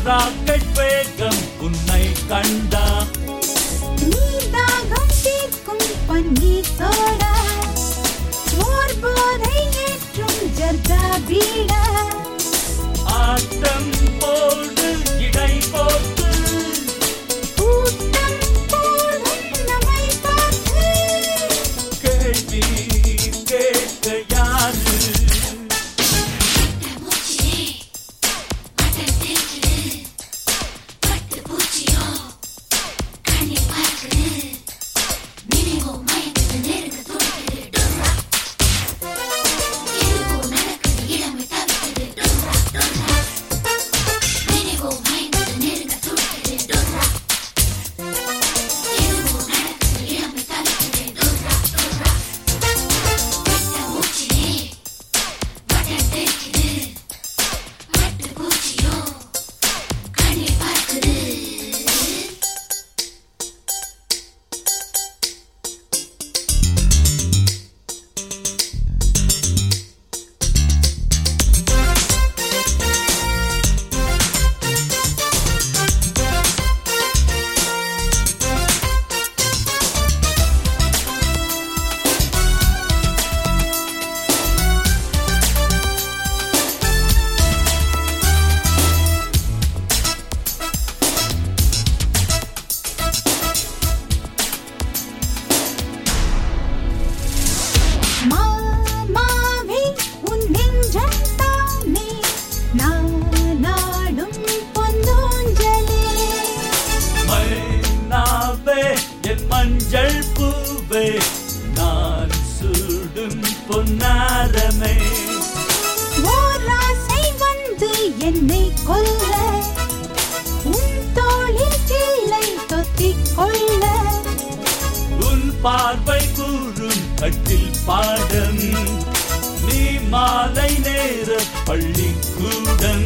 rocket வேகம் உன்னை கண்டா நீ தாகம் தீர்க்கும் பன்னீர் சோடா ஓர் போதை ஏற்றும் ஜர்தா பீடா ஆட்டம் போடு இடை போட்டு கூட்டம் போடும் நம்மை பார்த்து கேள்வி கேட்க யாரு மாமாவே உன் நெஞ்சம் தானே நாடும் பொன்னூஞ்சலே மைனாவே என் மஞ்சள் பூவே நான் சூடும் பொன்னாரமே ஓர் ஆசை வந்து என்னை கொல்ல உன் தோளில் கிள்ளை தொத்திக் கொள்ள உன் பார்வை கூறும் கட்டில் பாடம் நீ மாலை நேர பள்ளிக்கூடம்